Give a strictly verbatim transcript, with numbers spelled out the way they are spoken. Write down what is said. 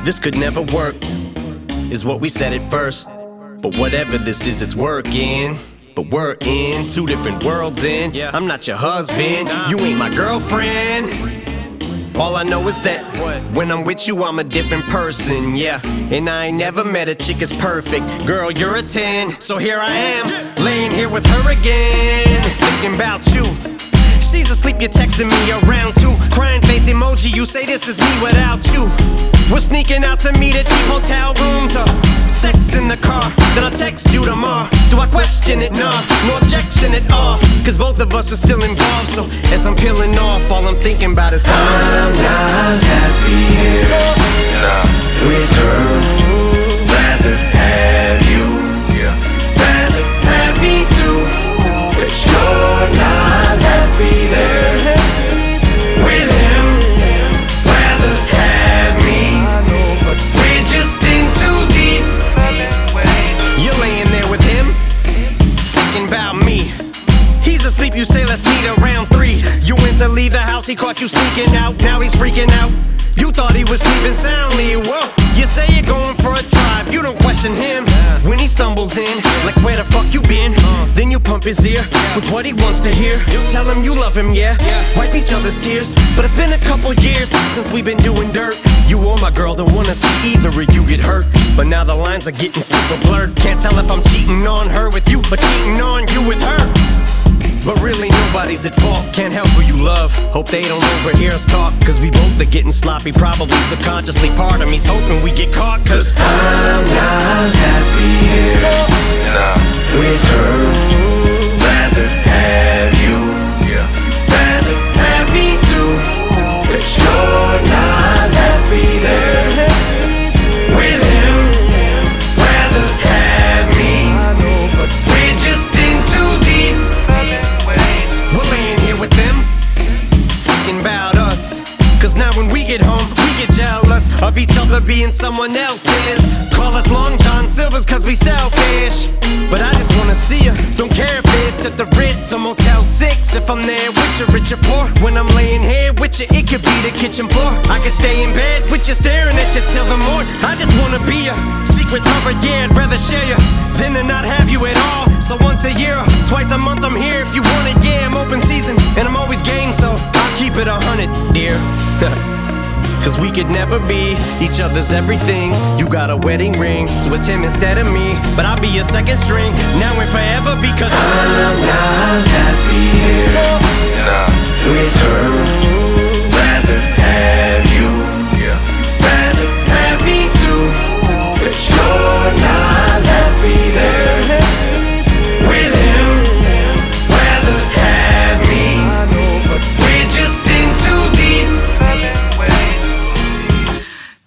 this could never work, is what we said at first. But whatever this is, it's working. But we're in two different worlds in. Yeah. I'm not your husband, nah. You ain't my girlfriend. All I know is that what? When I'm with you, I'm a different person, yeah. And I ain't never met a chick as perfect. Girl, you're a ten, so here I am, yeah. Laying here with her again, thinking about you. She's asleep, you're texting me around two. Crying face emoji, you say this is me without you. We're sneaking out to meet at cheap hotel rooms, or sex in the car. Then I'll text you tomorrow. Do I question it? Nah, no objection at all. Cause both of us are still involved. So as I'm peeling off, all I'm thinking about is I'm not happy here, nah. With her, rather have you, yeah. Rather have me too. Cause you're not happy there with him, rather have me. We're just in too deep. You're laying there with him, thinking about me. He's asleep, you say let's meet around three. You went to leave the house, he caught you sneaking out. Now he's freaking out. You thought he was sleeping soundly. Whoa, you say you're going for a drive. You don't question him when he stumbles in, like where the fuck you been? Then you pump his ear with what he wants to hear. Tell him you love him, yeah. Wipe each other's tears. But it's been a couple years since we've been doing dirt. You or my girl don't wanna see either of you get hurt. But now the lines are getting super blurred. Can't tell if I'm cheating on her with you, or cheating on you with her. But really nobody's at fault, can't help who you love. Hope they don't overhear us talk, cause we both are getting sloppy. Probably subconsciously part of me's hoping we get caught. Cause I'm not happy here, nah. With her, rather have you, yeah. Rather have me too. Cause you're not happy there with him, rather have me. We're just in too deep. We're laying here with them, thinking about us. Cause now when we get home, we get jealous of each other being someone else's. Call us Long John Silvers cause we selfish. But I just wanna see you, don't care if it's at the Ritz or Motel six. If I'm there with you, rich or poor, when I'm laying here with you, it could be the kitchen floor. I could stay in bed with you, staring at you till the morning. I just wanna be a secret lover, yeah, I'd rather share you than to not have you at all. So once a year, twice a month I'm here if you want it, yeah, I'm open season. And I'm always game, so I'll keep it a hundred, dear. Cause we could never be each other's everythings. You got a wedding ring, so it's him instead of me. But I'll be your second string, now and forever. Because I'm not happy here, nah. With her,